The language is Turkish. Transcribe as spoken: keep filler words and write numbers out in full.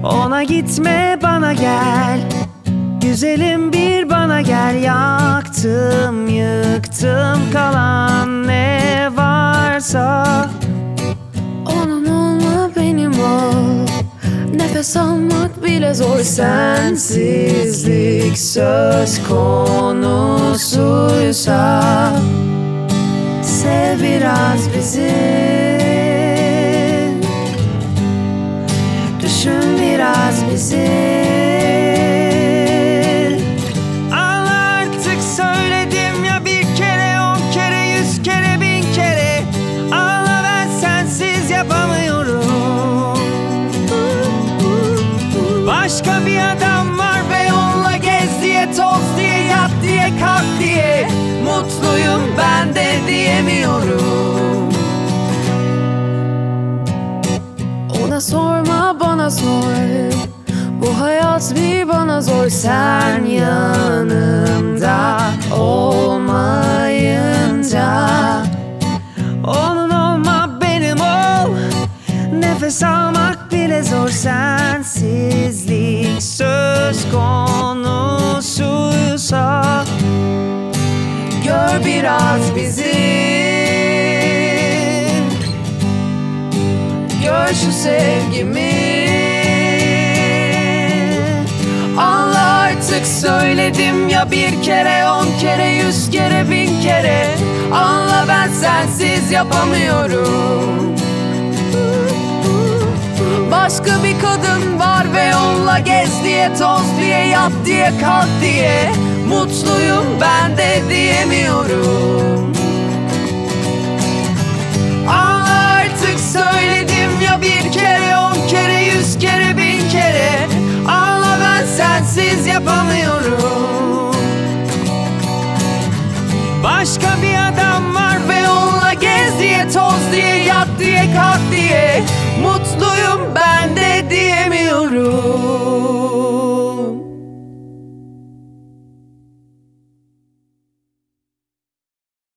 Ona gitme, bana gel. Güzelim bir bana gel. Yaktım yıktım kalan ne varsa. Onun olma benim ol. Nefes almak bile zor. Sensizlik söz konusuysa sev biraz bizi. Düşün biraz bizi. Al artık söyledim ya, bir kere, on kere, yüz kere, bin kere. Anla, ben sensiz yapamıyorum. Başka bir adam var ve onunla gez diye, toz diye, yat diye, kalk diye. Mutluyum ben de diyemiyorum. Ona sorma, bana sor. Bu hayat bir bana zor. Sen yanımda olmayınca. Onun olma benim ol. Nefes almak bile zor. Sensizlik söz konusuysa gör biraz bizi. Gör şu sevgimi. Anla artık söyledim ya, bir kere, on kere, yüz kere, bin kere. Anla, ben sensiz yapamıyorum. Başka bir kadın var ve onunla gez diye, toz diye, yat diye, kalk diye. Mutluyum ben de diyemiyorum. Anla artık söyledim ya, bir kere, on kere, yüz kere, bin kere. Anla, ben sensiz yapamıyorum. Başka bir adam var ve onunla gez diye, toz diye, yat diye, kalk diye. Mutluyum ben de diyemiyorum.